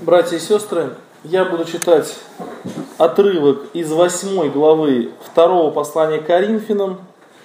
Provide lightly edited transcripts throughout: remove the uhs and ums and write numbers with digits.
Братья и сестры, я буду читать отрывок из 8 главы 2 послания к Коринфянам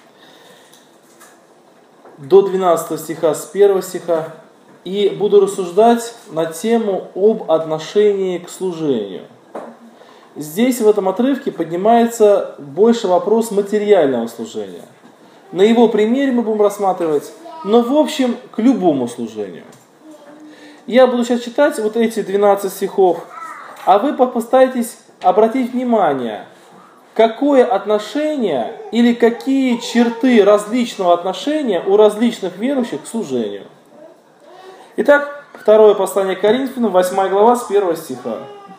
до 12 стиха с 1 стиха и буду рассуждать на тему об отношении к служению. Здесь в этом отрывке поднимается больше вопрос материального служения. На его примере мы будем рассматривать, но в общем к любому служению. Я буду сейчас читать вот эти 12 стихов, а вы постарайтесь обратить внимание, какое отношение или какие черты различного отношения у различных верующих к служению. Итак, 2 послание к Коринфянам, 8 глава, с 1 стиха.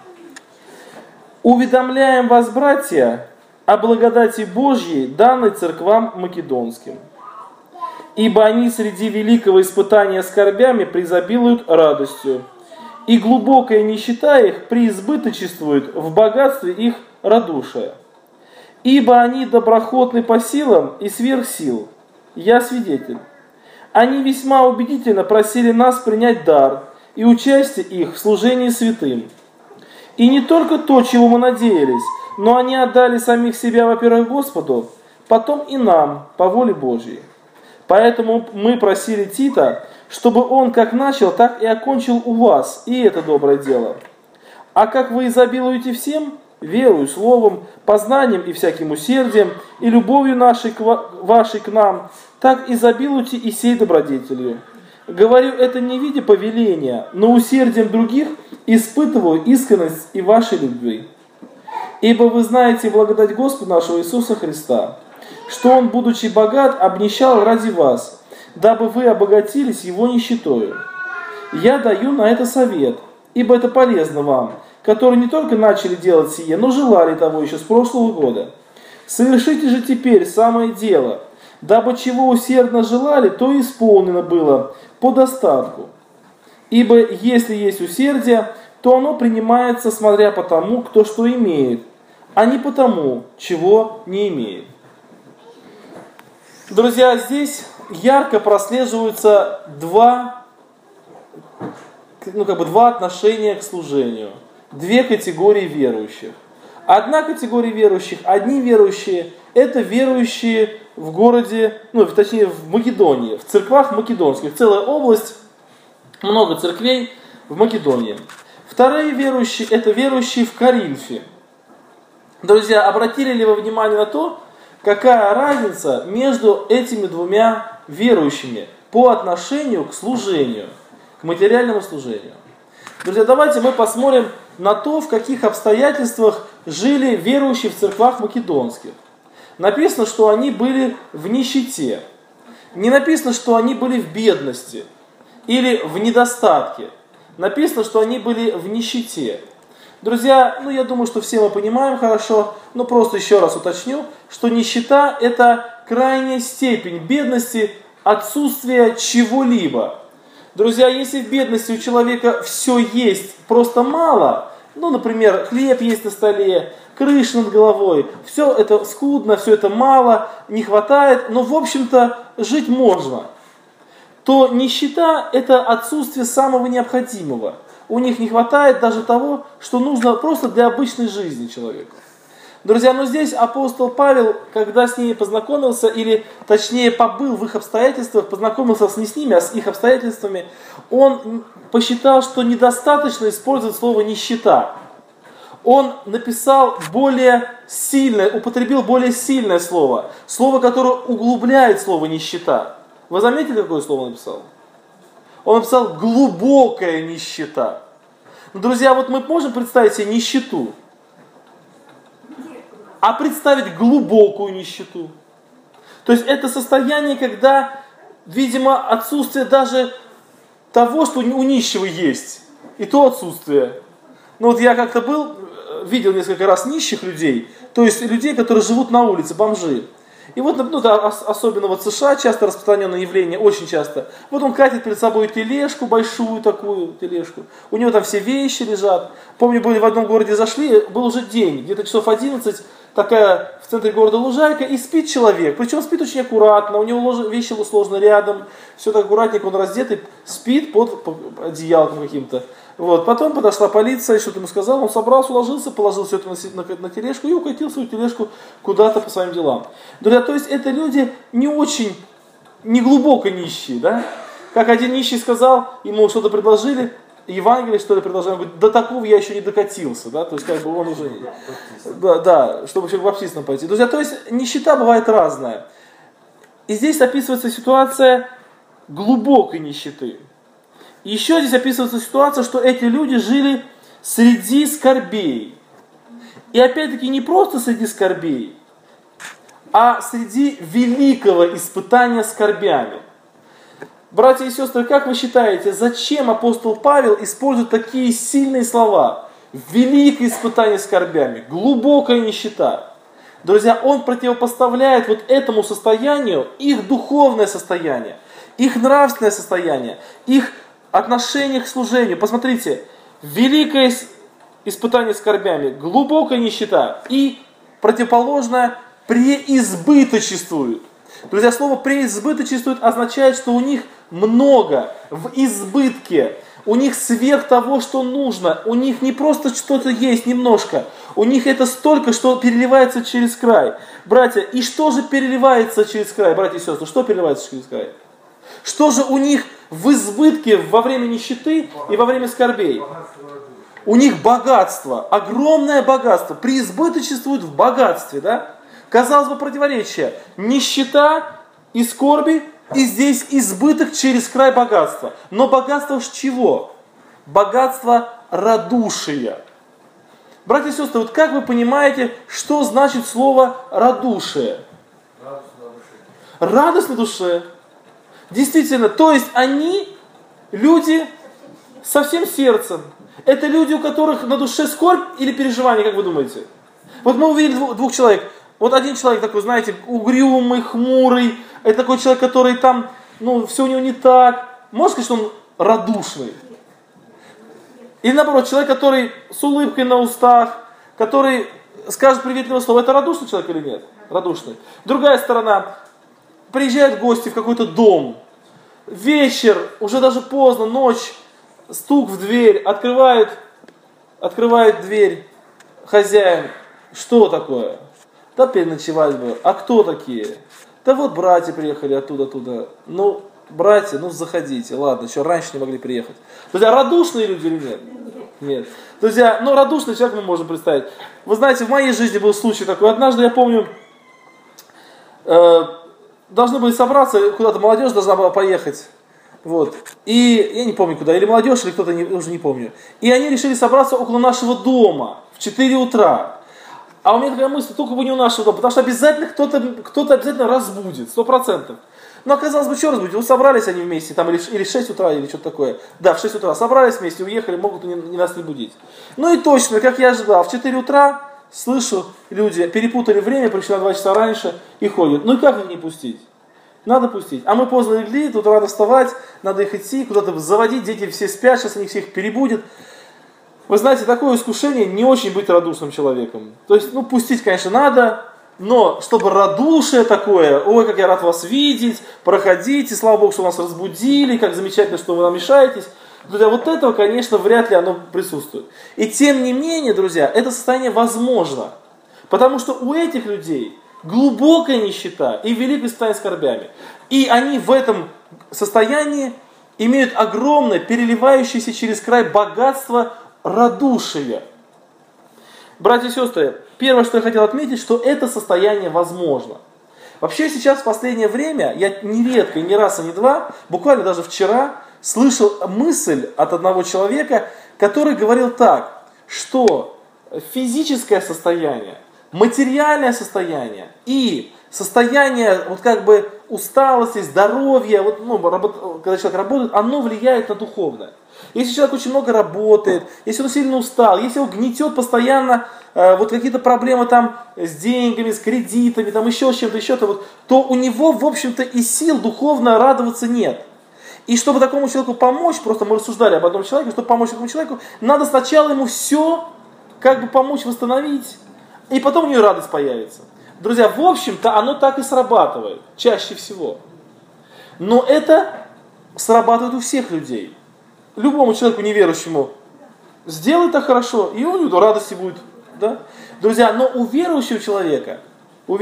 «Уведомляем вас, братья, о благодати Божьей, данной церквам македонским. Ибо они среди великого испытания скорбями преизобилуют радостью, и глубокая нищета их преизбыточествует в богатстве их радушия. Ибо они доброхотны по силам и сверх сил. Я свидетель. Они весьма убедительно просили нас принять дар и участие их в служении святым. И не только то, чего мы надеялись, но они отдали самих себя, во-первых, Господу, потом и нам, по воле Божьей. Поэтому мы просили Тита, чтобы он как начал, так и окончил у вас и это доброе дело. А как вы изобилуете всем, верою, словом, познанием и всяким усердием, и любовью вашей к нам, так изобилуйте и сей добродетелью. Говорю это не в виде повеления, но усердием других испытываю искренность и вашей любви. Ибо вы знаете благодать Господа нашего Иисуса Христа, что Он, будучи богат, обнищал ради вас, дабы вы обогатились Его нищетою. Я даю на это совет, ибо это полезно вам, которые не только начали делать сие, но желали того еще с прошлого года. Совершите же теперь самое дело, дабы чего усердно желали, то исполнено было по достатку. Ибо если есть усердие, то оно принимается, смотря по тому, кто что имеет, а не по тому, чего не имеет». Друзья, здесь ярко прослеживаются два отношения к служению. Две категории верующих. Одна категория верующих, одни верующие, это верующие в городе, точнее в Македонии, в церквах македонских. Целая область, много церквей в Македонии. Вторые верующие, это верующие в Коринфе. Друзья, обратили ли вы внимание на то, какая разница между этими двумя верующими по отношению к служению, к материальному служению? Друзья, давайте мы посмотрим на то, в каких обстоятельствах жили верующие в церквах македонских. Написано, что они были в нищете. Не написано, что они были в бедности или в недостатке. Написано, что они были в нищете. Друзья, я думаю, что все мы понимаем хорошо, но просто еще раз уточню, что нищета – это крайняя степень бедности, отсутствие чего-либо. Друзья, если в бедности у человека все есть, просто мало, например, хлеб есть на столе, крыша над головой, все это скудно, все это мало, не хватает, но в общем-то жить можно, то нищета – это отсутствие самого необходимого. У них не хватает даже того, что нужно просто для обычной жизни человеку. Друзья, здесь апостол Павел, когда с ними познакомился, или точнее побыл в их обстоятельствах, познакомился не с ними, а с их обстоятельствами, он посчитал, что недостаточно использовать слово «нищета». Он написал употребил более сильное слово, которое углубляет слово «нищета». Вы заметили, какое слово он написал? Он написал «глубокая нищета». Друзья, мы можем представить себе нищету, а представить глубокую нищету. То есть это состояние, когда, видимо, отсутствие даже того, что у нищего есть, и то отсутствие. Я как-то видел несколько раз нищих людей, то есть людей, которые живут на улице, бомжи. И особенно в США часто распространенное явление, очень часто. Он катит перед собой тележку, большую такую тележку. У него там все вещи лежат. Помню, были в одном городе, зашли, был уже день, где-то часов 11, такая в центре города лужайка, и спит человек. Причем спит очень аккуратно, у него вещи сложены рядом, все так аккуратненько, он раздетый, спит под одеялком каким-то. Вот. Потом подошла полиция, что-то ему сказал, он собрался, уложился, положил все это на тележку и укатил свою тележку куда-то по своим делам. Друзья, то есть это люди не очень, не глубоко нищие, да? Как один нищий сказал, ему что-то предложили, Евангелие, что ли, предложили, он говорит, до такого я еще не докатился, да, то есть как бы он уже, да, чтобы еще к баптистам пойти. Друзья, то есть нищета бывает разная. И здесь описывается ситуация глубокой нищеты. И еще здесь описывается ситуация, что эти люди жили среди скорбей. И опять-таки не просто среди скорбей, а среди великого испытания скорбями. Братья и сестры, как вы считаете, зачем апостол Павел использует такие сильные слова? Великое испытание скорбями, глубокая нищета. Друзья, он противопоставляет вот этому состоянию их духовное состояние, их нравственное состояние, их отношение к служению. Посмотрите, великое испытание скорбями, глубокая нищета и противоположное преизбыточествует. Друзья, слово преизбыточествует означает, что у них много, в избытке, у них сверх того, что нужно, у них не просто что-то есть немножко, у них это столько, что переливается через край. Братья, и что же переливается через край, братья и сестры, что переливается через край? Что же у них в избытке во время нищеты и во время скорбей? У них богатство, огромное богатство, преизбыточествует в богатстве, да? Казалось бы, противоречие. Нищета и скорби, и здесь избыток через край богатства. Но богатство ж чего? Богатство радушия. Братья и сестры, вот как вы понимаете, что значит слово радушие? Радость на душе. Действительно, то есть они люди со всем сердцем. Это люди, у которых на душе скорбь или переживание, как вы думаете? Вот мы увидели двух человек. Вот один человек такой, знаете, угрюмый, хмурый. Это такой человек, который там, все у него не так. Можно сказать, что он радушный? Или наоборот, человек, который с улыбкой на устах, который скажет приветливое слово. Это радушный человек или нет? Радушный. Другая сторона. Приезжают гости в какой-то дом. Вечер, уже даже поздно, ночь. Стук в дверь. Открывает дверь хозяин. Что такое? Да переночевать бы. А кто такие? Да вот братья приехали оттуда. Братья, заходите. Ладно, еще раньше не могли приехать. Друзья, радушные люди или нет? Нет. Друзья, радушный человек мы можем представить. Вы знаете, в моей жизни был случай такой. Однажды, я помню, должны были собраться, куда-то молодежь должна была поехать. Вот. И я не помню куда, или молодежь, или кто-то, уже не помню. И они решили собраться около нашего дома в 4 утра. А у меня такая мысль, только бы не у нашего дома, потому что обязательно кто-то обязательно разбудит, 100%. Но оказалось бы, что разбудить? Собрались они вместе, там, или в 6 утра, или что-то такое. Да, в 6 утра собрались вместе, уехали, могут не нас не будить. И точно, как я ожидал, в 4 утра слышу, люди перепутали время, пришли на 2 часа раньше и ходят. И как их не пустить? Надо пустить. А мы поздно легли, тут рано вставать, надо их идти, куда-то заводить, дети все спят, сейчас они всех перебудет. Вы знаете, такое искушение не очень быть радушным человеком. То есть, пустить, конечно, надо, но чтобы радушие такое, ой, как я рад вас видеть, проходите, слава Богу, что вас разбудили, как замечательно, что вы нам мешаетесь. Друзья, вот этого, конечно, вряд ли оно присутствует. И тем не менее, друзья, это состояние возможно. Потому что у этих людей глубокая нищета и великое испытание скорбями. И они в этом состоянии имеют огромное, переливающееся через край богатство радушие. Братья и сестры, первое, что я хотел отметить, что это состояние возможно. Вообще сейчас в последнее время, я нередко, не раз и не два, буквально даже вчера, слышал мысль от одного человека, который говорил так, что физическое состояние, материальное состояние и состояние усталости, здоровья, когда человек работает, оно влияет на духовное. Если человек очень много работает, если он сильно устал, если его гнетет постоянно какие-то проблемы с деньгами, с кредитами, еще с чем-то, то у него, в общем-то, и сил духовно радоваться нет. И чтобы такому человеку помочь, просто мы рассуждали об одном человеке, чтобы помочь этому человеку, надо сначала ему все помочь восстановить, и потом у нее радость появится. Друзья, в общем-то, оно так и срабатывает, чаще всего. Но это срабатывает у всех людей. Любому человеку неверующему сделай так хорошо, и у него радости будет. Да? Друзья, но у верующего человека, у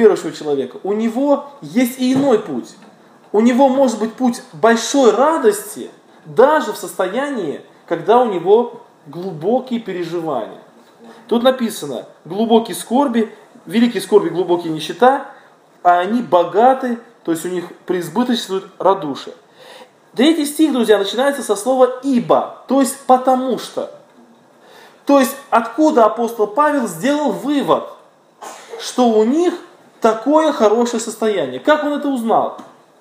него есть и иной путь. У него может быть путь большой радости, даже в состоянии, когда у него глубокие переживания. Тут написано, глубокие скорби, великие скорби, глубокие нищета, а они богаты, то есть у них преизбыточствует радушие. 3 стих, друзья, начинается со слова «ибо», то есть «потому что». То есть откуда апостол Павел сделал вывод, что у них такое хорошее состояние. Как он это узнал?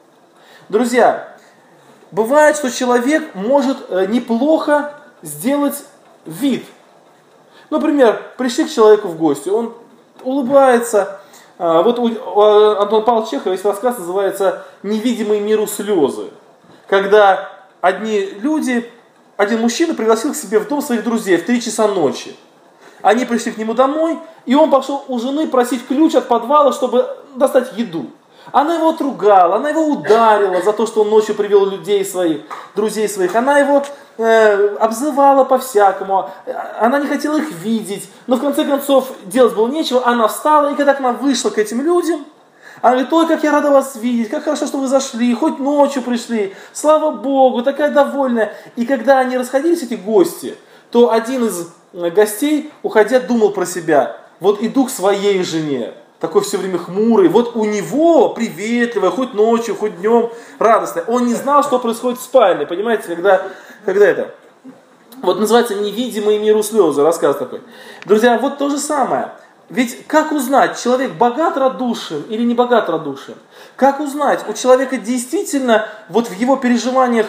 Друзья, бывает, что человек может неплохо сделать вид. Например, пришли к человеку в гости, он улыбается. Вот у Антона Павловича Чехова есть рассказ, называется «Невидимые миру слезы». Когда один мужчина пригласил к себе в дом своих друзей в 3 часа ночи. Они пришли к нему домой, и он пошел у жены просить ключ от подвала, чтобы достать еду. Она его отругала, она его ударила за то, что он ночью привел друзей своих. Она его обзывала по-всякому, она не хотела их видеть. Но в конце концов делать было нечего, она встала, и когда она вышла к этим людям, она говорит: ой, как я рада вас видеть, как хорошо, что вы зашли, хоть ночью пришли, слава Богу, такая довольная. И когда они расходились, эти гости, то один из гостей, уходя, думал про себя: вот иду к своей жене, такой все время хмурый, вот у него приветливая, хоть ночью, хоть днем, радостная. Он не знал, что происходит в спальне, понимаете, когда это... Вот называется «Невидимые миру слезы», рассказ такой. Друзья, вот то же самое. Ведь как узнать, человек богат радушием или не богат радушием? Как узнать, у человека действительно вот в его переживаниях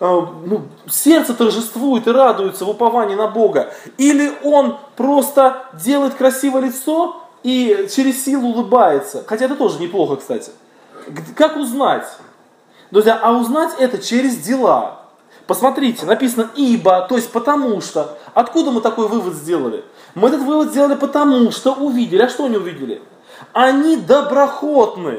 сердце торжествует и радуется в уповании на Бога? Или он просто делает красивое лицо и через силу улыбается? Хотя это тоже неплохо, кстати. Как узнать? Друзья, а узнать это через дела. Посмотрите, написано «ибо», то есть «потому что». Откуда мы такой вывод сделали? Мы этот вывод сделали потому, что увидели. А что они увидели? Они доброхотны.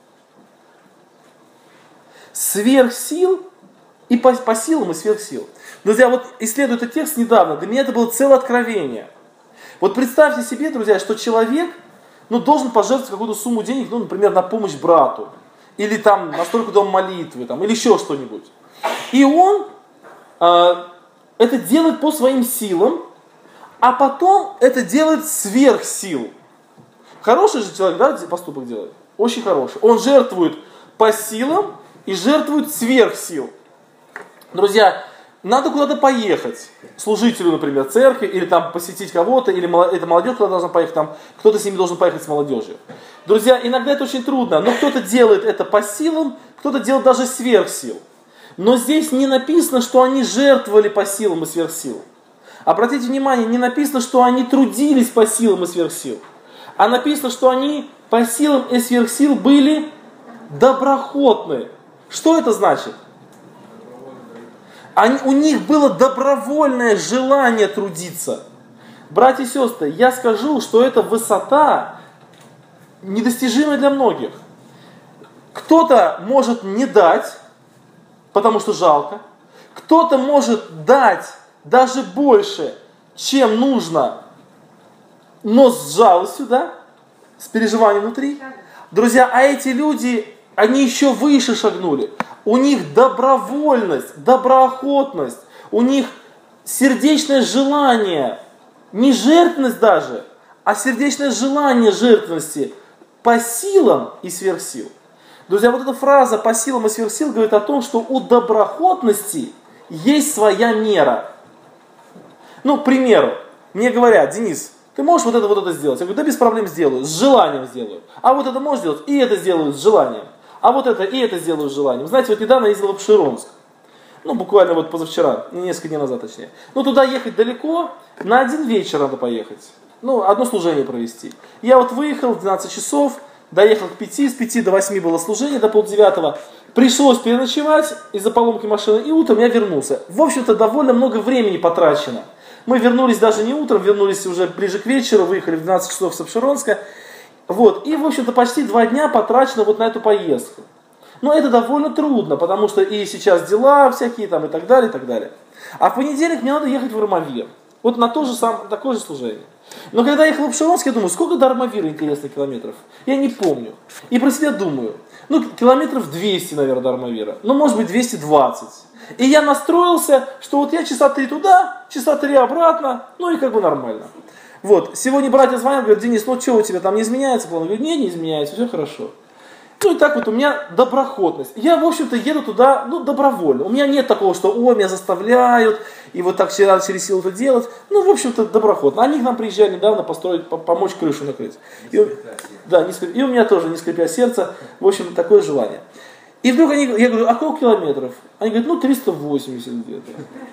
Сверх сил и по силам, и сверх сил. Друзья, вот исследуя этот текст недавно, для меня это было целое откровение. Вот представьте себе, друзья, что человек должен пожертвовать какую-то сумму денег, например, на помощь брату. Или там на стройку дома молитвы, или еще что-нибудь. И он это делает по своим силам, а потом это делает сверх сил. Хороший же человек, да, поступок делает? Очень хороший. Он жертвует по силам и жертвует сверх сил. Друзья, надо куда-то поехать. Служителю, например, церкви, или там посетить кого-то, или эта молодежь куда-то должна поехать, там кто-то с ними должен поехать с молодежью. Друзья, иногда это очень трудно, но кто-то делает это по силам, кто-то делает даже сверх сил. Но здесь не написано, что они жертвовали по силам и сверх сил. Обратите внимание, не написано, что они трудились по силам и сверх сил. А написано, что они по силам и сверх сил были доброхотны. Что это значит? У них было добровольное желание трудиться. Братья и сестры, я скажу, что эта высота недостижимая для многих. Кто-то может не дать, потому что жалко. Кто-то может дать даже больше, чем нужно, но с жалостью, да? С переживанием внутри. Друзья, а эти люди, они еще выше шагнули. У них добровольность, доброохотность, у них сердечное желание, не жертвенность даже, а сердечное желание жертвенности по силам и сверх сил. Друзья, вот эта фраза «по силам и сверх сил» говорит о том, что у доброохотности есть своя мера. К примеру, мне говорят: Денис, ты можешь вот это сделать? Я говорю: да без проблем сделаю, с желанием сделаю. А вот это можешь сделать? И это сделаю с желанием. А вот это и это сделаю с желанием. Знаете, вот недавно я ездил в Апшеронск. Буквально вот позавчера, несколько дней назад точнее. Туда ехать далеко, на один вечер надо поехать. Одно служение провести. Я вот выехал в 12 часов, доехал к 5, с 5 до 8 было служение, до 8:30. Пришлось переночевать из-за поломки машины, и утром я вернулся. В общем-то, довольно много времени потрачено. Мы вернулись даже не утром, вернулись уже ближе к вечеру, выехали в 12 часов с Апшеронска. Вот. И, в общем-то, почти 2 дня потрачено вот на эту поездку. Но это довольно трудно, потому что и сейчас дела всякие там и так далее, и так далее. А в понедельник мне надо ехать в Армавир. Вот на такое же служение. Но когда я ехал в Апшеронск, я думаю, сколько до Армавира, интересно, километров? Я не помню. И про себя думаю, километров 200, наверное, до Армавира. Может быть, 220. И я настроился, что вот я часа 3 туда, часа 3 обратно, и как бы нормально. Вот, сегодня братья звонят, говорят: Денис, что у тебя там не изменяется план? Я говорю: нет, не изменяется, все хорошо. И так вот у меня доброходность. Я, в общем-то, еду туда, добровольно. У меня нет такого, что, меня заставляют, и вот так через силу это делать. В общем-то, доброходно. Они к нам приезжали недавно построить, помочь крышу накрыть. И у меня тоже, не скрипя сердце, в общем, такое желание. И вдруг я говорю: а сколько километров? Они говорят: 380 где-то.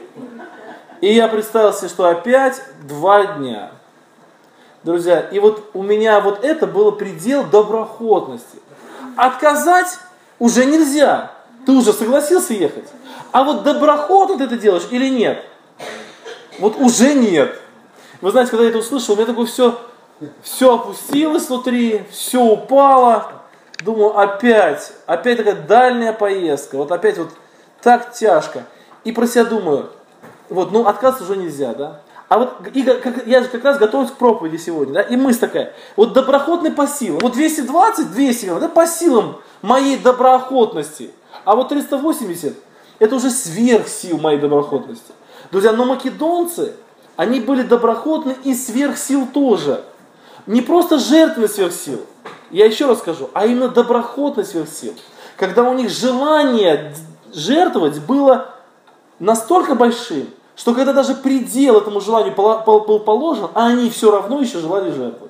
И я представил себе, что опять 2 дня. Друзья, и вот у меня вот это было предел доброходности. Отказать уже нельзя. Ты уже согласился ехать. А вот доброходно ты это делаешь или нет? Вот уже нет. Вы знаете, когда я это услышал, у меня такое все опустилось внутри, все упало. Думаю, опять такая дальняя поездка. Вот опять вот так тяжко. И про себя думаю, отказываться уже нельзя, да? А вот я же как раз готовлюсь к проповеди сегодня, да, и мысль такая, вот доброходный по силам, 220, да, по силам моей доброохотности, а вот 380, это уже сверх сил моей доброохотности. Друзья, но македонцы, они были доброохотны и сверх сил тоже. Не просто жертвенность сверх сил, я еще раз скажу, а именно доброохотность сверх сил. Когда у них желание жертвовать было настолько большим, что когда даже предел этому желанию был положен, а они все равно еще желали жертвовать.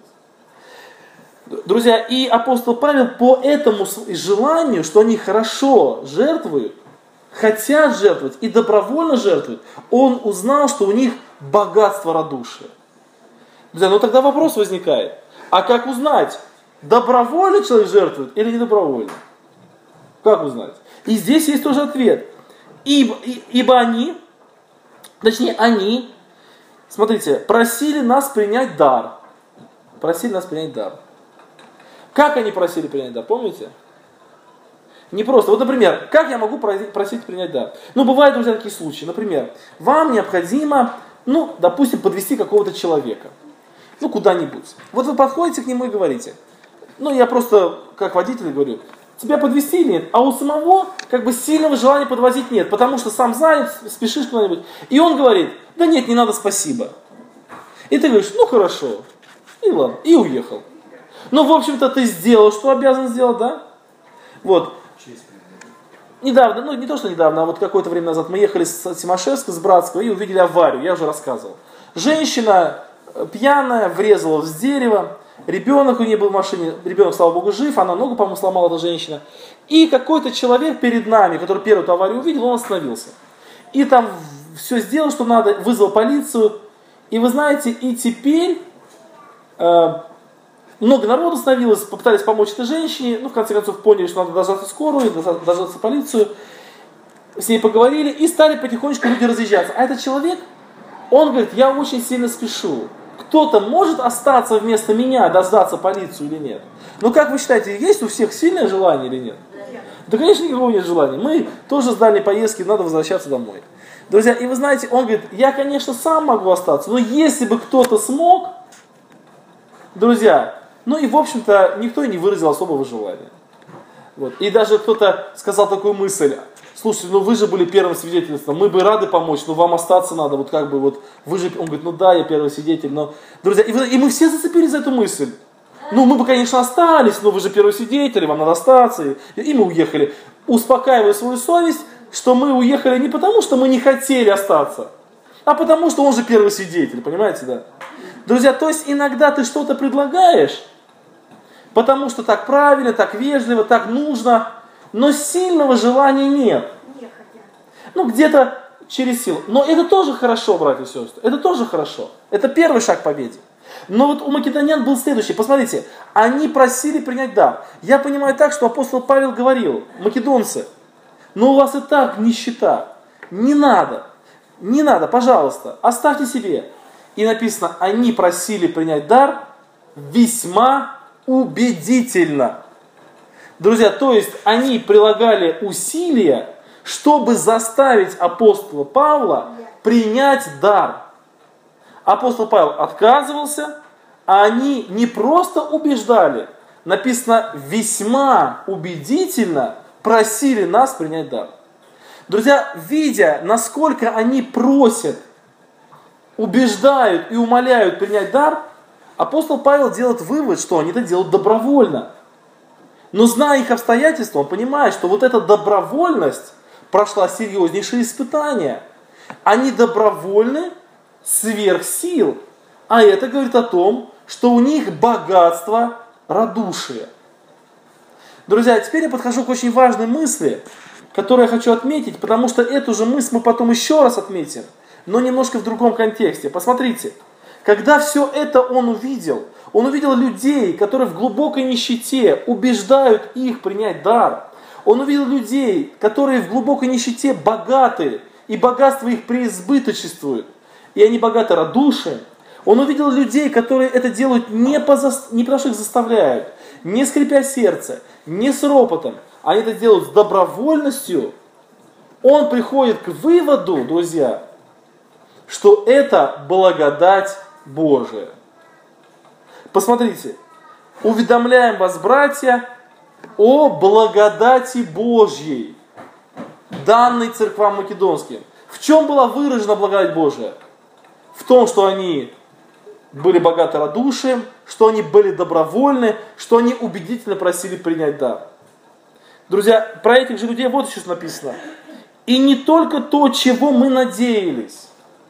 Друзья, и апостол Павел по этому желанию, что они хорошо жертвуют, хотят жертвовать и добровольно жертвуют, он узнал, что у них богатство радушия. Друзья, тогда вопрос возникает, а как узнать, добровольно человек жертвует или недобровольно? Как узнать? И здесь есть тоже ответ. Ибо они, смотрите, просили нас принять дар. Как они просили принять дар, помните? Не просто. Вот, например, как я могу просить принять дар? Бывают, друзья, такие случаи. Например, вам необходимо, допустим, подвести какого-то человека. Куда-нибудь. Вот вы подходите к нему и говорите. Я просто, как водитель, говорю: тебя подвезти или нет? А у самого сильного желания подвозить нет, потому что сам занят, спешишь куда-нибудь. И он говорит: да нет, не надо, спасибо. И ты говоришь: хорошо. И ладно, и уехал. В общем-то, ты сделал, что обязан сделать, да? Вот. Недавно, не то что недавно, а вот какое-то время назад мы ехали с Тимошевска, с Братского, и увидели аварию, я уже рассказывал. Женщина пьяная, врезалась в дерево. Ребенок у нее был в машине, ребенок, слава богу, жив, она ногу, по-моему, сломала, эта женщина. И какой-то человек перед нами, который первую аварию увидел, он остановился. И там все сделал, что надо, вызвал полицию. И вы знаете, и теперь много народу становилось, попытались помочь этой женщине, в конце концов поняли, что надо дождаться скорую, дождаться полицию. С ней поговорили и стали потихонечку люди разъезжаться. А этот человек, он говорит: я очень сильно спешу. Кто-то может остаться вместо меня, дождаться полицию или нет? Как вы считаете, есть у всех сильное желание или нет? Да, конечно, никакого нет желания. Мы тоже с дальней поездки, надо возвращаться домой. Друзья, и вы знаете, он говорит: я, конечно, сам могу остаться, но если бы кто-то смог, друзья, и, в общем-то, никто и не выразил особого желания. Вот. И даже кто-то сказал такую мысль: слушайте, вы же были первым свидетельством, мы бы рады помочь, но вам остаться надо, вы же, он говорит: да, я первый свидетель, но, друзья, и мы все зацепились за эту мысль. Мы бы, конечно, остались, но вы же первый свидетель, вам надо остаться, и мы уехали, успокаивая свою совесть, что мы уехали не потому, что мы не хотели остаться, а потому, что он же первый свидетель, понимаете, да? Друзья, то есть иногда ты что-то предлагаешь, потому что так правильно, так вежливо, так нужно, но сильного желания нет. Где-то через силу. Но это тоже хорошо, братья и сестры. Это тоже хорошо. Это первый шаг к победе. Но вот у македонян был следующий. Посмотрите, они просили принять дар. Я понимаю так, что апостол Павел говорил: македонцы, у вас и так нищета. Не надо. не надо, пожалуйста, оставьте себе. И написано, они просили принять дар весьма убедительно. Друзья, то есть они прилагали усилия, чтобы заставить апостола Павла принять дар. Апостол Павел отказывался, а они не просто убеждали, написано, весьма убедительно просили нас принять дар. Друзья, видя, насколько они просят, убеждают и умоляют принять дар, апостол Павел делает вывод, что они это делают добровольно. Но зная их обстоятельства, он понимает, что вот эта добровольность прошла серьезнейшие испытания. Они добровольны сверх сил. А это говорит о том, что у них богатство радушия. Друзья, теперь я подхожу к очень важной мысли, которую я хочу отметить, потому что эту же мысль мы потом еще раз отметим, но немножко в другом контексте. Посмотрите, когда все это он увидел людей, которые в глубокой нищете убеждают их принять дар. Он увидел людей, которые в глубокой нищете богаты, и богатство их преизбыточествует, и они богаты радушием. Он увидел людей, которые это делают не потому, что их заставляют, не скрипя сердце, не с ропотом. Они это делают с добровольностью. Он приходит к выводу, друзья, что это благодать Божия. Посмотрите. Уведомляем вас, братья, о благодати Божьей, данной церквам македонским. В чем была выражена благодать Божия? В том, что они были богаты радушием, что они были добровольны, что они убедительно просили принять дар. Друзья, про этих же людей вот еще что написано. И не только то, чего мы надеялись,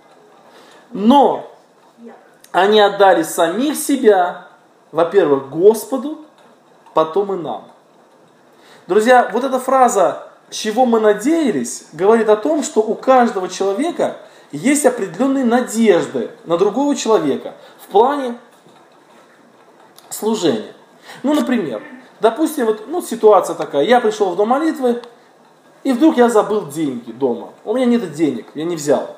но они отдали самих себя, во-первых, Господу, потом и нам. Друзья, вот эта фраза «чего мы надеялись» говорит о том, что у каждого человека есть определенные надежды на другого человека в плане служения. Ну, например, допустим, ситуация такая, я пришел в дом молитвы, и вдруг я забыл деньги дома. У меня нет денег, я не взял.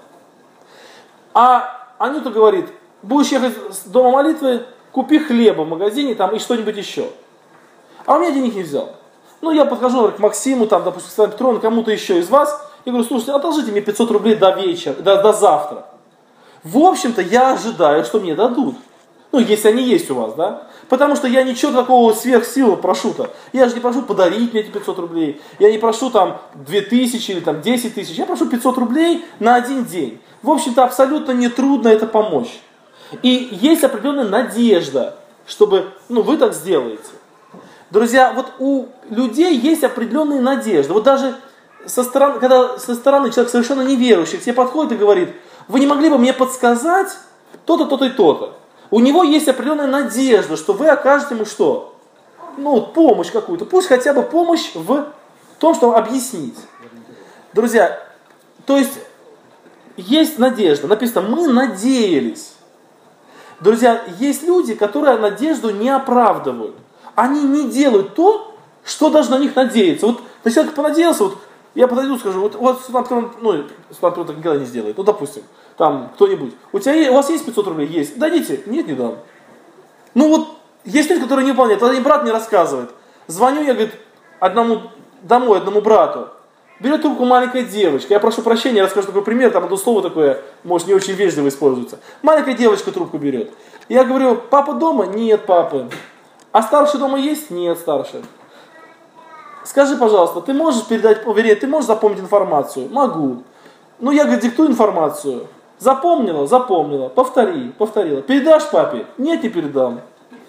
А Анюта говорит, будешь ехать с дома молитвы, купи хлеба в магазине там, и что-нибудь еще. А у меня денег не взял. Ну, я подхожу к Максиму, там, допустим, к Светлане Петровне, кому-то еще из вас, и говорю, слушайте, одолжите мне 500 рублей до вечера, до завтра. В общем-то, я ожидаю, что мне дадут. Ну, если они есть у вас, да? Потому что я ничего такого сверхсилы прошу-то. Я же не прошу подарить мне эти 500 рублей. Я не прошу там 2000 или там 10 тысяч. Я прошу 500 рублей на один день. В общем-то, абсолютно нетрудно это помочь. И есть определенная надежда, чтобы, вы так сделаете. Друзья, вот у людей есть определенные надежды. Вот даже когда со стороны человек совершенно неверующий к тебе подходит и говорит, вы не могли бы мне подсказать то-то, то-то и то-то. У него есть определенная надежда, что вы окажете ему что? Помощь какую-то. Пусть хотя бы помощь в том, что объяснить. Друзья, то есть есть надежда. Написано, мы надеялись. Друзья, есть люди, которые надежду не оправдывают. Они не делают то, что даже на них надеяться. Вот на человека понадеялся, я подойду, скажу, Светлана Петровна так никогда не сделает. Допустим, там кто-нибудь. У вас есть 500 рублей? Есть. Дадите? Нет, не дам. Есть люди, которые не выполняют. Тогда брат мне рассказывает. Звоню я, говорит, одному брату. Берет трубку маленькая девочка. Я прошу прощения, я расскажу такой пример. Там одно слово такое, может, не очень вежливо используется. Маленькая девочка трубку берет. Я говорю, папа дома? Нет, папы. А старший дома есть? Нет, старший. Скажи, пожалуйста, ты можешь ты можешь запомнить информацию? Могу. Я, говорит, диктую информацию. Запомнила? Запомнила. Повторила. Передашь папе? Нет, не передам.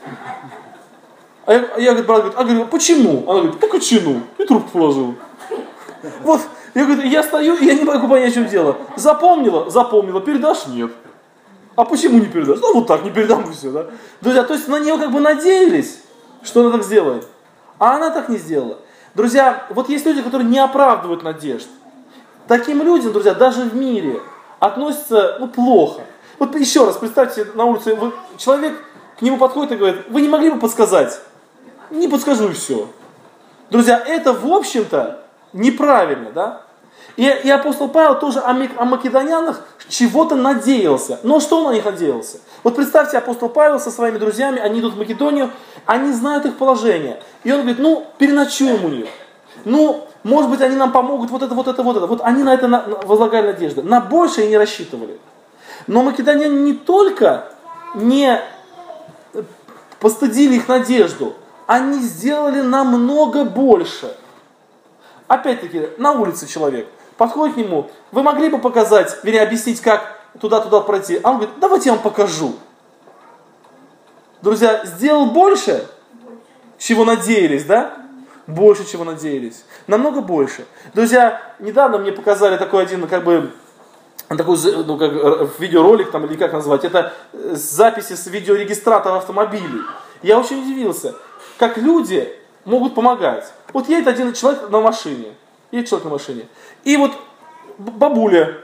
Брат говорит, почему? Она говорит, по кочану. И трубку положила. Я стою, и я не могу понять, в чем дело. Запомнила? Запомнила. Передашь? Нет. А почему не передашь? Так, не передам, и все, да? Друзья, то есть на нее надеялись, что она так сделает. А она так не сделала. Друзья, есть люди, которые не оправдывают надежд. Таким людям, друзья, даже в мире относятся плохо. Еще раз, представьте, на улице человек к нему подходит и говорит, вы не могли бы подсказать? Не подскажу и все. Друзья, это в общем-то неправильно, да? И апостол Павел тоже о македонянах чего-то надеялся. Но что он на них надеялся? Вот представьте, апостол Павел со своими друзьями, они идут в Македонию, они знают их положение. И он говорит, переночуем у них. Может быть, они нам помогут, вот это. Вот они на это возлагали надежды. На большее не рассчитывали. Но македоняне не только не постыдили их надежду, они сделали намного больше. Опять-таки, на улице человек подходит к нему, вы могли бы показать, объяснить, как туда-туда пройти? А он говорит, давайте я вам покажу. Друзья, сделал больше, чего надеялись, да? Больше, чего надеялись. Намного больше. Друзья, недавно мне показали такой один, такой видеоролик, или как назвать, это записи с видеорегистратора автомобилей. Я очень удивился, как люди могут помогать. Вот едет один человек на машине. И вот бабуля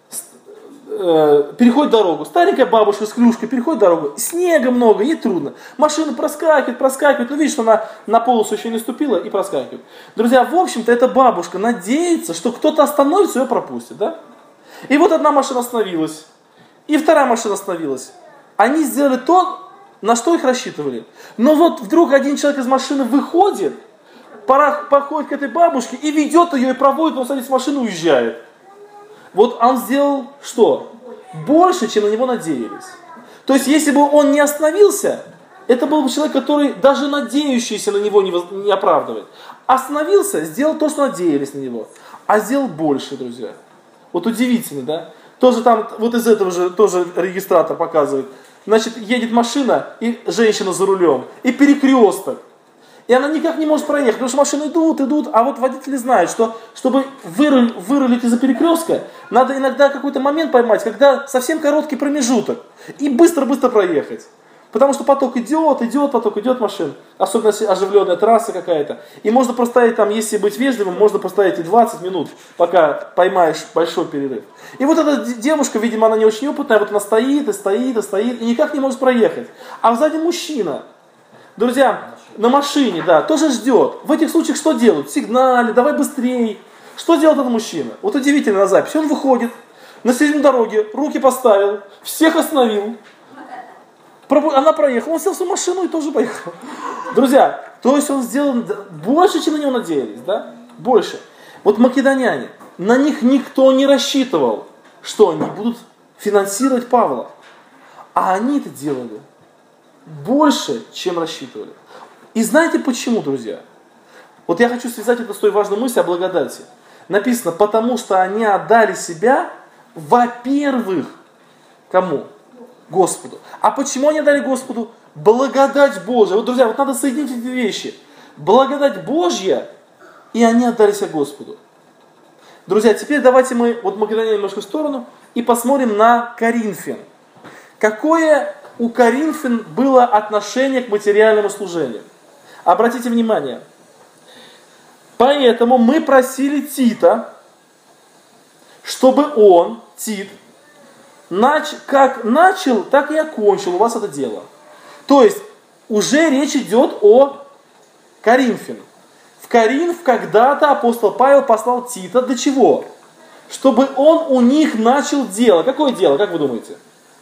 переходит дорогу. Старенькая бабушка с клюшкой переходит дорогу. Снега много, ей трудно. Машина проскакивает. Видишь, что она на полосу еще не ступила и проскакивает. Друзья, в общем-то, эта бабушка надеется, что кто-то остановится и ее пропустит. Да? И вот одна машина остановилась. И вторая машина остановилась. Они сделали то, на что их рассчитывали. Но вот вдруг один человек из машины выходит, подходит к этой бабушке и ведет ее, и проводит, он садится в машину и уезжает. Вот он сделал что? Больше, чем на него надеялись. То есть, если бы он не остановился, это был бы человек, который даже надеющийся на него не оправдывает. Остановился, сделал то, что надеялись на него. А сделал больше, друзья. Вот удивительно, да? Тоже там, вот из этого же тоже регистратор показывает. Значит, едет машина, и женщина за рулем, и перекресток. И она никак не может проехать, потому что машины идут, а вот водители знают, что чтобы вырулить из-за перекрестка, надо иногда какой-то момент поймать, когда совсем короткий промежуток, и быстро-быстро проехать. Потому что поток идет машин, особенно если оживленная трасса какая-то. И можно простоять там, если быть вежливым, можно простоять и 20 минут, пока поймаешь большой перерыв. И вот эта девушка, видимо, она не очень опытная, вот она стоит, и никак не может проехать. А сзади мужчина. Друзья, на машине, да, тоже ждет. В этих случаях что делают? Сигнали, давай быстрее. Что делает этот мужчина? Вот удивительно на записи. Он выходит на середину дороги, руки поставил, всех остановил. Она проехала, он сел в свою машину и тоже поехал. Друзья, то есть он сделал больше, чем на него надеялись, да? Больше. Вот македоняне, на них никто не рассчитывал, что они будут финансировать Павла. А они это делали больше, чем рассчитывали. И знаете почему, друзья? Вот я хочу связать это с той важной мыслью о благодати. Написано, потому что они отдали себя, во-первых, кому? Господу. А почему они отдали Господу? Благодать Божья. Вот, друзья, вот надо соединить эти вещи. Благодать Божья, и они отдали себя Господу. Друзья, теперь давайте мы македоняне немножко в сторону и посмотрим на Коринфян. Какое у Коринфян было отношение к материальному служению? Обратите внимание. Поэтому мы просили Тита, чтобы он, Тит, как начал, так и окончил у вас это дело. То есть, уже речь идет о Коринфян. В Коринф когда-то апостол Павел послал Тита для чего? Чтобы он у них начал дело. Какое дело, как вы думаете?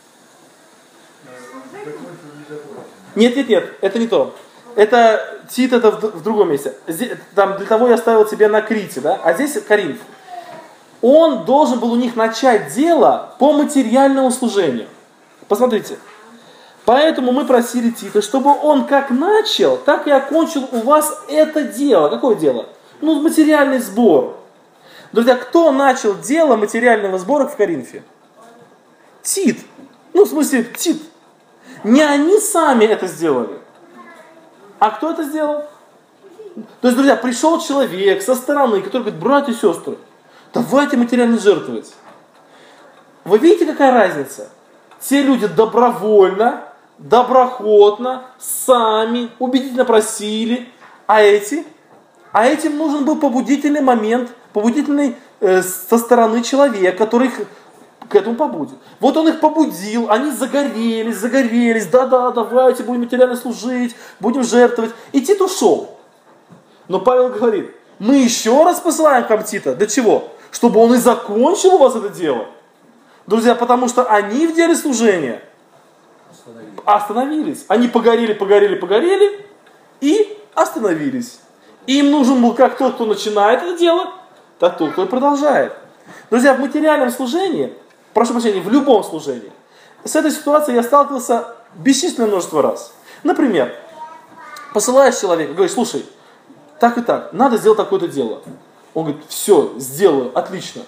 Нет, это не то. Это Тит, это в другом месте. Там для того я оставил тебя на Крите, да? А здесь Коринф. Он должен был у них начать дело по материальному служению. Посмотрите. Поэтому мы просили Тита, чтобы он как начал, так и окончил у вас это дело. Какое дело? Материальный сбор. Друзья, кто начал дело материального сбора в Коринфе? Тит. В смысле, Тит. Не они сами это сделали. А кто это сделал? То есть, друзья, пришел человек со стороны, который говорит, братья и сестры, давайте материально жертвовать. Вы видите, какая разница? Те люди добровольно, доброходно, сами, убедительно просили, а этим нужен был побудительный момент, побудительный со стороны человека, который их к этому побудит. Вот он их побудил, они загорелись, да, давайте будем материально служить, будем жертвовать. И Тит ушел. Но Павел говорит, мы еще раз посылаем к вам Тита. Для чего? чтобы Он и закончил у вас это дело. Друзья, потому что они в деле служения остановились. Они погорели и остановились. И им нужен был как тот, кто начинает это дело, так тот, кто и продолжает. Друзья, в материальном служении, прошу прощения, в любом служении, с этой ситуацией я сталкивался бесчисленное множество раз. Например, посылаешь человека, говоришь, слушай, так и так, надо сделать такое-то дело. Он говорит, все, сделаю, отлично.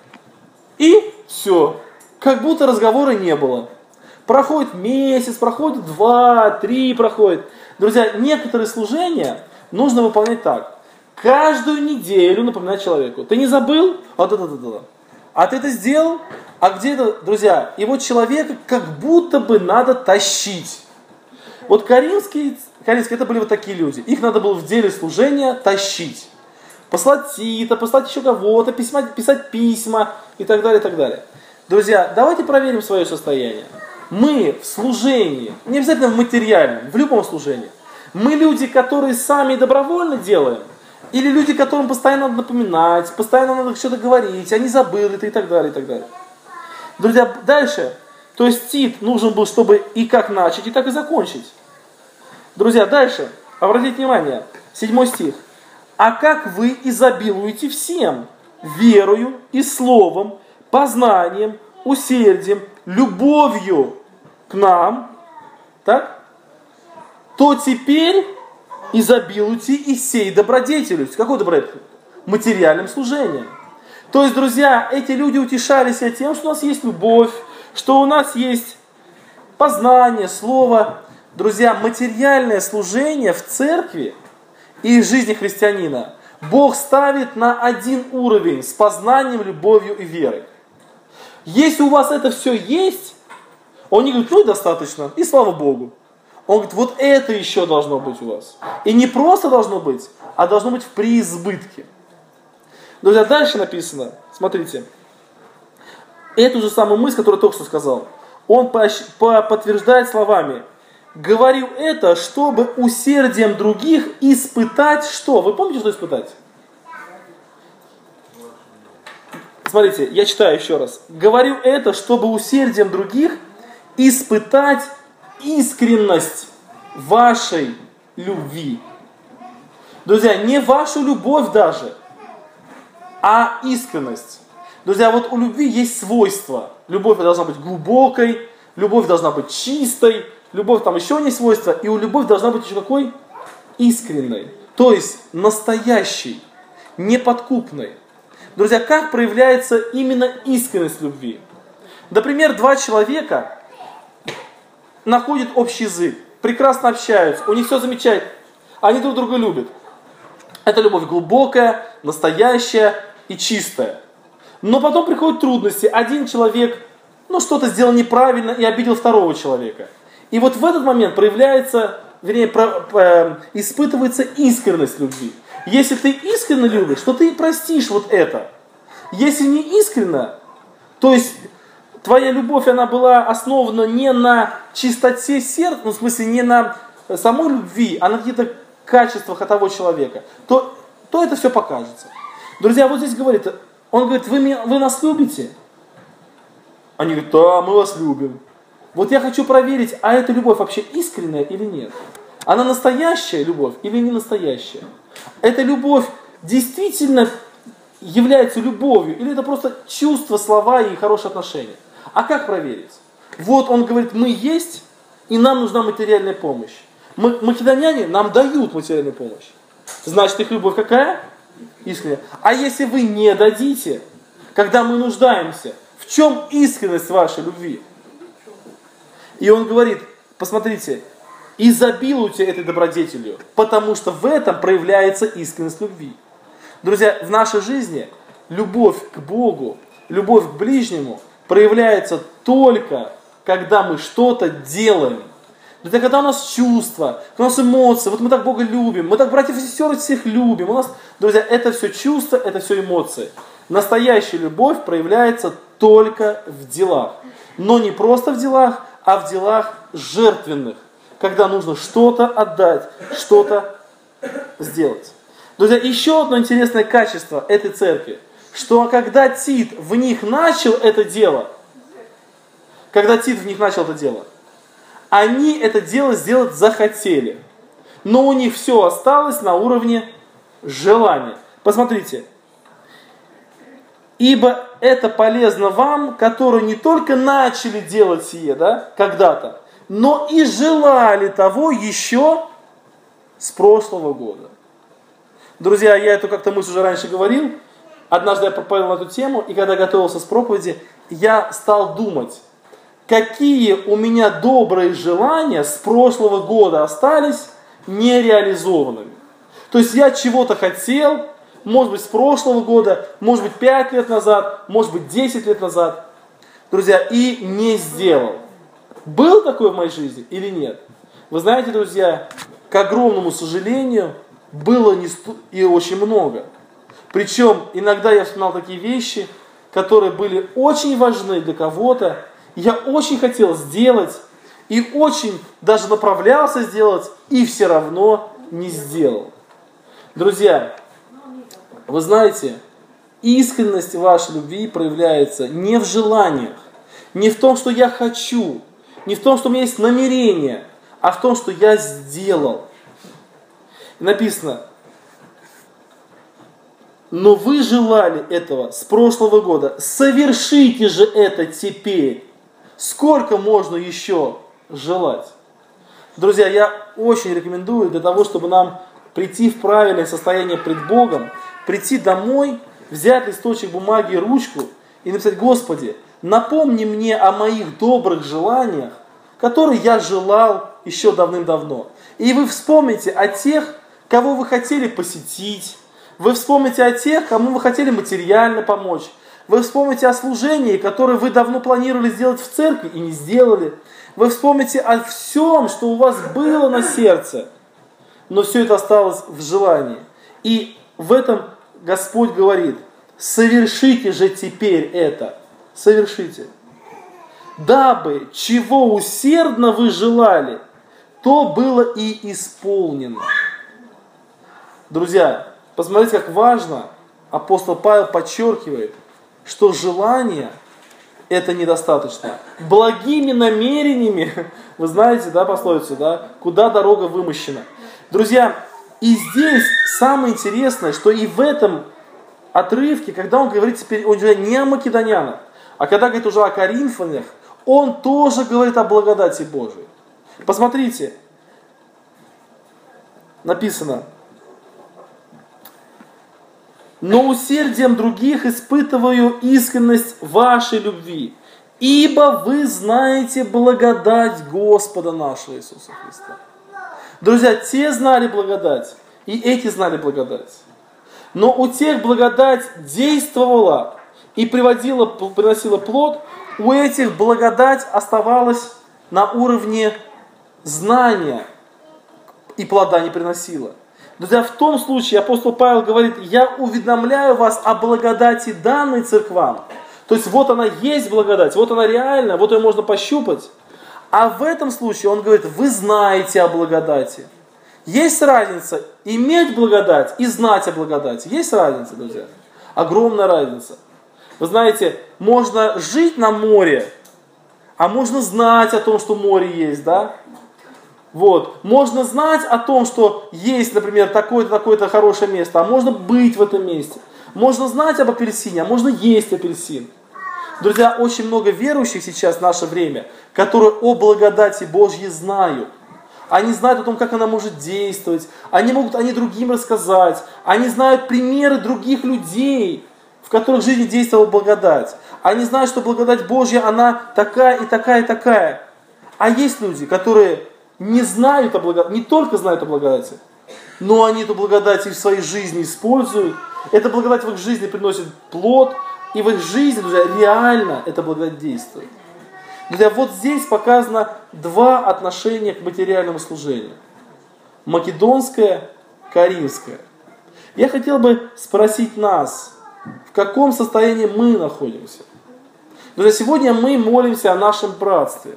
И все, как будто разговора не было. Проходит месяц, проходит 2, 3 проходит. Друзья, некоторые служения нужно выполнять так. Каждую неделю напоминать человеку. Ты не забыл? А ты это сделал? А где это, друзья? И вот человека как будто бы надо тащить. Вот коринфские это были вот такие люди. Их надо было в деле служения тащить. Послать Тита, послать еще кого-то, писать письма и так далее, и так далее. Друзья, давайте проверим свое состояние. Мы в служении, не обязательно в материальном, в любом служении, мы люди, которые сами добровольно делаем, или люди, которым постоянно надо напоминать, постоянно надо что-то говорить, они забыли это и так далее, и так далее. Друзья, дальше, то есть Тит нужен был, чтобы и как начать, и так и закончить. Друзья, дальше, обратите внимание, 7 стих. «А как вы изобилуете всем, верою и словом, познанием, усердием, любовью к нам, так, то теперь изобилуйте и сей добродетелью». Какой добродетель? Материальным служением. То есть, друзья, эти люди утешали себя тем, что у нас есть любовь, что у нас есть познание, слово. Друзья, материальное служение в церкви и в жизни христианина Бог ставит на один уровень с познанием, любовью и верой. Если у вас это все есть, он не говорит, ну и достаточно, и слава Богу. Он говорит, вот это еще должно быть у вас. И не просто должно быть, а должно быть в преизбытке. Друзья, дальше написано, смотрите, эту же самую мысль, которую я только что сказал, он подтверждает словами, говорю это, чтобы усердием других испытать что? Вы помните, что испытать? Смотрите, я читаю еще раз. Говорю это, чтобы усердием других испытать искренность вашей любви. Друзья, не вашу любовь даже, а искренность. Друзья, вот у любви есть свойства. Любовь должна быть глубокой, любовь должна быть чистой, любовь там еще не свойства, и у любовь должна быть еще какой? Искренной. То есть настоящей, неподкупной. Друзья, как проявляется именно искренность любви? Например, 2 человека находят общий язык, прекрасно общаются, у них все замечательно, они друг друга любят. Это любовь глубокая, настоящая и чистая. Но потом приходят трудности. Один человек, что-то сделал неправильно и обидел второго человека. И вот в этот момент проявляется, испытывается искренность любви. Если ты искренне любишь, то ты простишь вот это. Если не искренно, то есть твоя любовь, она была основана не на чистоте сердца, в смысле не на самой любви, а на каких-то качествах от того человека, то это все покажется. Друзья, вот здесь он говорит, вы нас любите? Они говорят, да, мы вас любим. Вот я хочу проверить, а эта любовь вообще искренняя или нет? Она настоящая любовь или не настоящая? Эта любовь действительно является любовью или это просто чувства, слова и хорошие отношения? А как проверить? Вот он говорит, мы есть, и нам нужна материальная помощь. Македоняне нам дают материальную помощь. Значит, их любовь какая? Искренняя. А если вы не дадите, когда мы нуждаемся, в чем искренность вашей любви? И он говорит, посмотрите, изобилуйте этой добродетелью, потому что в этом проявляется искренность любви. Друзья, в нашей жизни любовь к Богу, любовь к ближнему проявляется только, когда мы что-то делаем. Друзья, когда у нас чувства, когда у нас эмоции, вот мы так Бога любим, мы так братьев и сестер всех любим. У нас, друзья, это все чувства, это все эмоции. Настоящая любовь проявляется только в делах. Но не просто в делах, а в делах жертвенных, когда нужно что-то отдать, что-то сделать. Друзья, еще одно интересное качество этой церкви. что когда Тит в них начал это дело, они это дело сделать захотели. Но у них все осталось на уровне желания. Посмотрите. Ибо это полезно вам, которые не только начали делать сие, да, когда-то, но и желали того еще с прошлого года. Друзья, я эту как-то мысль уже раньше говорил. Однажды я проповедовал на эту тему, и когда готовился с проповеди, я стал думать, какие у меня добрые желания с прошлого года остались нереализованными. То есть я чего-то хотел, может быть, с прошлого года, может быть, 5 лет назад, может быть, 10 лет назад, друзья, и не сделал. Был такой в моей жизни или нет? Вы знаете, друзья, к огромному сожалению, было и очень много. Причем иногда я вспоминал такие вещи, которые были очень важны для кого-то, я очень хотел сделать, и очень даже направлялся сделать, и все равно не сделал. Друзья, вы знаете, искренность вашей любви проявляется не в желаниях, не в том, что я хочу, не в том, что у меня есть намерение, а в том, что я сделал. И написано, но вы желали этого с прошлого года, совершите же это теперь. Сколько можно еще желать? Друзья, я очень рекомендую для того, чтобы нам прийти в правильное состояние пред Богом, прийти домой, взять листочек бумаги и ручку и написать: Господи, напомни мне о моих добрых желаниях, которые я желал еще давным-давно. И вы вспомните о тех, кого вы хотели посетить, вы вспомните о тех, кому вы хотели материально помочь, вы вспомните о служении, которое вы давно планировали сделать в церкви и не сделали. Вы вспомните о всем, что у вас было на сердце, но все это осталось в желании. И в этом Господь говорит: совершите же теперь это. Совершите. Дабы чего усердно вы желали, то было и исполнено. Друзья, посмотрите, как важно, апостол Павел подчеркивает, что желание это недостаточно. Благими намерениями, вы знаете, да, пословицу, да, куда дорога вымощена. Друзья, и здесь самое интересное, что и в этом отрывке, когда он говорит теперь уже не о македонянах, а когда говорит уже о коринфянах, он тоже говорит о благодати Божией. Посмотрите, написано: но усердием других испытываю искренность вашей любви, ибо вы знаете благодать Господа нашего Иисуса Христа. Друзья, те знали благодать, и эти знали благодать. Но у тех благодать действовала и приносила плод, у этих благодать оставалась на уровне знания и плода не приносила. Друзья, в том случае апостол Павел говорит: я уведомляю вас о благодати данной церквам. То есть вот она есть благодать, вот она реальна, вот ее можно пощупать. А в этом случае он говорит: вы знаете о благодати. Есть разница иметь благодать и знать о благодати. Есть разница, друзья? Огромная разница. Вы знаете, можно жить на море, а можно знать о том, что море есть, да? Вот. Можно знать о том, что есть, например, такое-то хорошее место, а можно быть в этом месте. Можно знать об апельсине, а можно есть апельсин. Друзья, очень много верующих сейчас в наше время, которые о благодати Божьей знают. Они знают о том, как она может действовать. Они могут о ней другим рассказать. Они знают примеры других людей, в которых в жизни действовала благодать. Они знают, что благодать Божья, она такая и такая и такая. А есть люди, которые не знают о благодати, не только знают о благодати, но они эту благодать и в своей жизни используют. Эта благодать в их жизни приносит плод, и в их жизни, друзья, реально эта благодать действует. Друзья, вот здесь показано два отношения к материальному служению. Македонское, коринфское. Я хотел бы спросить нас, в каком состоянии мы находимся. Друзья, сегодня мы молимся о нашем братстве.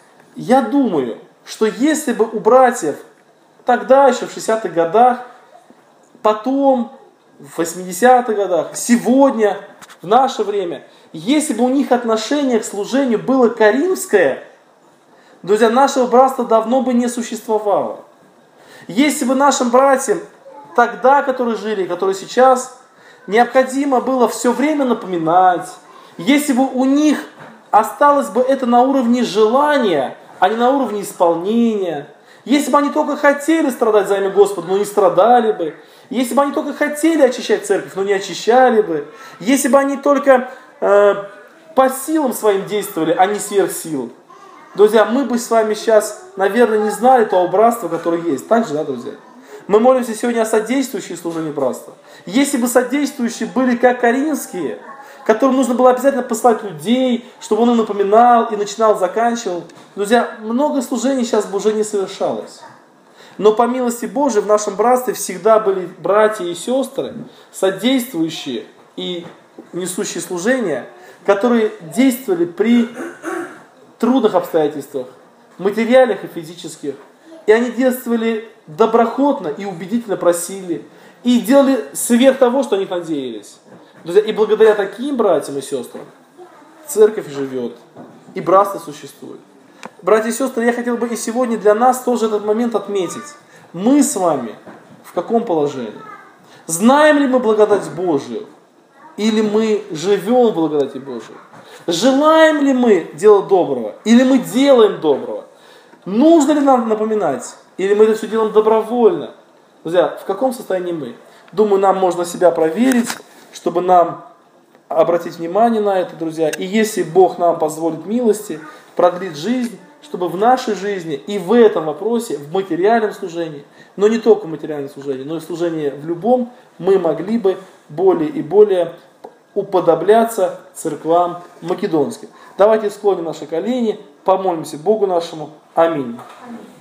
Я думаю, что если бы у братьев тогда еще в 60-х годах, потом в 80-х годах, сегодня, в наше время, если бы у них отношение к служению было коринфское, друзья, нашего братства давно бы не существовало. Если бы нашим братьям тогда, которые жили, которые сейчас, необходимо было все время напоминать, если бы у них осталось бы это на уровне желания, а не на уровне исполнения, если бы они только хотели страдать за имя Господа, но не страдали бы, если бы они только хотели очищать церковь, но не очищали бы, если бы они только по силам своим действовали, а не сверх сил, друзья, мы бы с вами сейчас, наверное, не знали того братства, которое есть. Так же, да, друзья? Мы молимся сегодня о содействующих служению братства. Если бы содействующие были как коринфские, которым нужно было обязательно послать людей, чтобы он им напоминал и начинал, заканчивал, друзья, много служений сейчас бы уже не совершалось. Но по милости Божией в нашем братстве всегда были братья и сестры, содействующие и несущие служения, которые действовали при трудных обстоятельствах, материальных и физических. И они действовали доброхотно и убедительно просили. И делали сверх того, что они надеялись. Друзья, и благодаря таким братьям и сестрам церковь живет. И братство существует. Братья и сестры, я хотел бы и сегодня для нас тоже этот момент отметить. Мы с вами в каком положении? Знаем ли мы благодать Божию? Или мы живем в благодати Божией? Желаем ли мы делать доброго? Или мы делаем доброго? Нужно ли нам напоминать? Или мы это все делаем добровольно? Друзья, в каком состоянии мы? Думаю, нам можно себя проверить, чтобы нам обратить внимание на это, друзья. И если Бог нам позволит милости, продлит жизнь, чтобы в нашей жизни и в этом вопросе, в материальном служении, но не только в материальном служении, но и в служении в любом, мы могли бы более и более уподобляться церквам македонским. Давайте склоним наши колени, помолимся Богу нашему. Аминь.